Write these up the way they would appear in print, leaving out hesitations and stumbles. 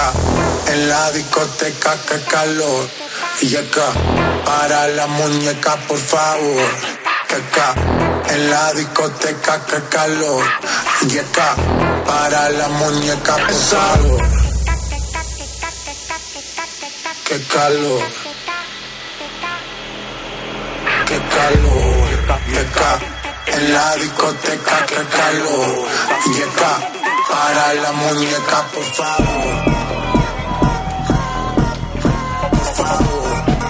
acá, en la discoteca, que calor. Y acá, para la muñeca, por favor. Que acá, en la discoteca, que calor. Y acá, para la muñeca, por favor. Que calor. Que calor. Y acá, en la discoteca, que calor. Y acá, para la muñeca, por favor. Por favor.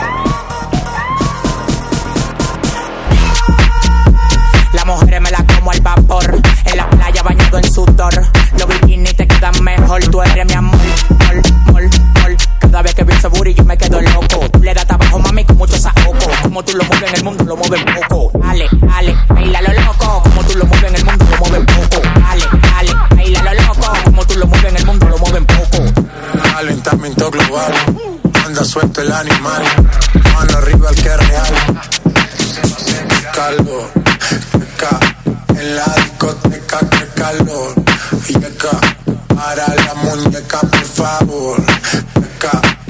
Las mujeres me las como al vapor. En la playa bañado en sudor. Los bikinis te quedan mejor. Tú eres mi amor, mol. Cada vez que veo ese booty yo me quedo loco. Tú le das trabajo, mami, con mucho saoco. Como tú lo mueves en el mundo, lo mueves poco. Dale, baila lo loco. Como tú lo mueves en el mundo, lo mueves poco. Dale, baila lo loco. Como tú lo mueves en el mundo, lo mueves poco. Calentamiento global. Anda suelto el animal. Mano arriba el que es real. Calor. Acá, en la discoteca, que calor. Y acá, para la muñeca, por favor. Acá,